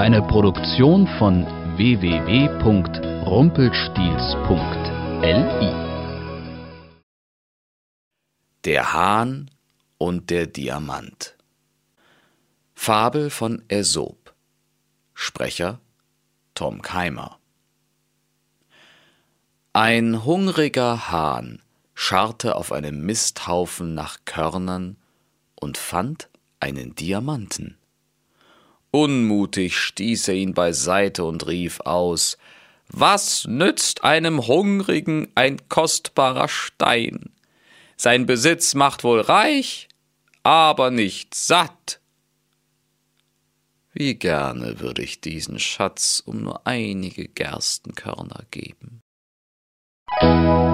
Eine Produktion von www.rumpelstilzchen.li. Der Hahn und der Diamant. Fabel von Aesop. Sprecher Tom Keimer. Ein hungriger Hahn scharrte auf einem Misthaufen nach Körnern und fand einen Diamanten. Unmutig stieß er ihn beiseite und rief aus: »Was nützt einem Hungrigen ein kostbarer Stein? Sein Besitz macht wohl reich, aber nicht satt. Wie gerne würde ich diesen Schatz um nur einige Gerstenkörner geben.«